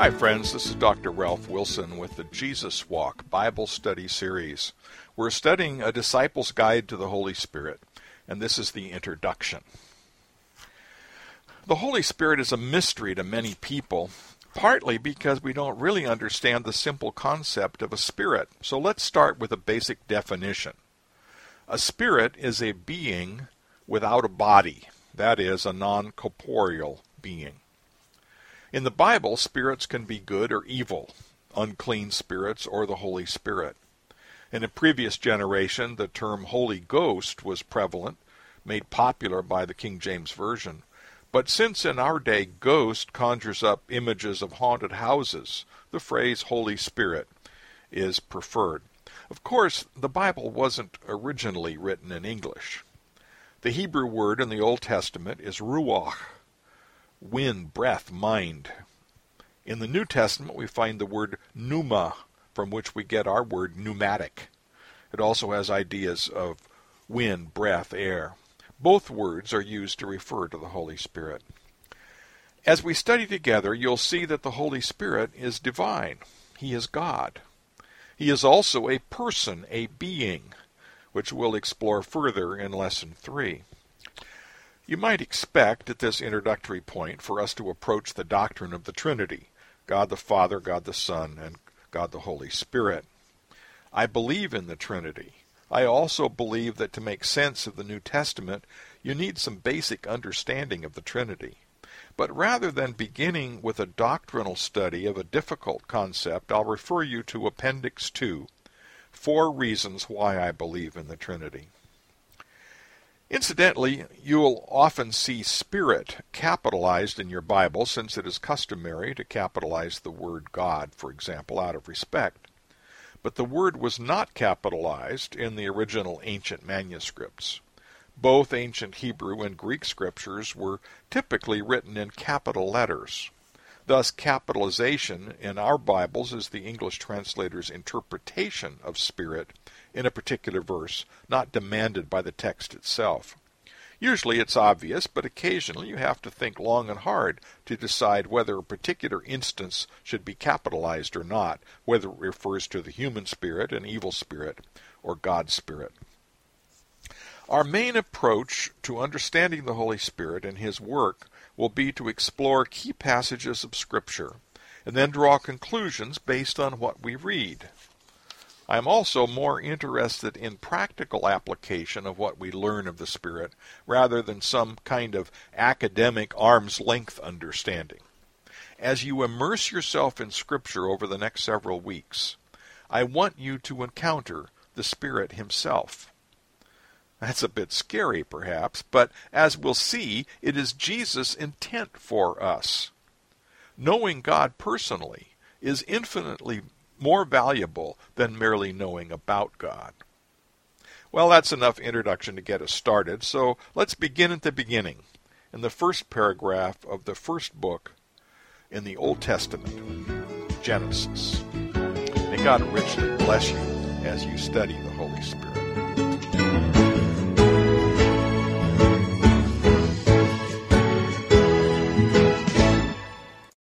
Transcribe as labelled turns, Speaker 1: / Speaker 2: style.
Speaker 1: Hi friends, this is Dr. Ralph Wilson with the Jesus Walk Bible Study Series. We're studying A Disciple's Guide to the Holy Spirit, and this is the introduction. The Holy Spirit is a mystery to many people, partly because we don't really understand the simple concept of a spirit. So let's start with a basic definition. A spirit is a being without a body, that is, a non-corporeal being. In the Bible, spirits can be good or evil, unclean spirits or the Holy Spirit. In a previous generation, the term Holy Ghost was prevalent, made popular by the King James Version. But since in our day ghost conjures up images of haunted houses, the phrase Holy Spirit is preferred. Of course, the Bible wasn't originally written in English. The Hebrew word in the Old Testament is ruach, wind, breath, mind. In the New Testament, we find the word pneuma, from which we get our word pneumatic. It also has ideas of wind, breath, air. Both words are used to refer to the Holy Spirit. As we study together, you'll see that the Holy Spirit is divine. He is God. He is also a person, a being, which we'll explore further in Lesson 3. You might expect at this introductory point for us to approach the doctrine of the Trinity, God the Father, God the Son, and God the Holy Spirit. I believe in the Trinity. I also believe that to make sense of the New Testament, you need some basic understanding of the Trinity. But rather than beginning with a doctrinal study of a difficult concept, I'll refer you to Appendix 2, 4 reasons why I believe in the Trinity. Incidentally, you'll often see Spirit capitalized in your Bible, since it is customary to capitalize the word God, for example, out of respect. But the word was not capitalized in the original ancient manuscripts. Both ancient Hebrew and Greek scriptures were typically written in capital letters. Thus, capitalization in our Bibles is the English translator's interpretation of Spirit in a particular verse, not demanded by the text itself. Usually it's obvious, but occasionally you have to think long and hard to decide whether a particular instance should be capitalized or not, whether it refers to the human spirit, an evil spirit, or God's Spirit. Our main approach to understanding the Holy Spirit and His work will be to explore key passages of Scripture, and then draw conclusions based on what we read. I am also more interested in practical application of what we learn of the Spirit, rather than some kind of academic arm's-length understanding. As you immerse yourself in Scripture over the next several weeks, I want you to encounter the Spirit Himself. That's a bit scary, perhaps, but as we'll see, it is Jesus' intent for us. Knowing God personally is infinitely more valuable than merely knowing about God. Well, that's enough introduction to get us started, so let's begin at the beginning, in the first paragraph of the first book in the Old Testament, Genesis. May God richly bless you as you study the Holy Spirit.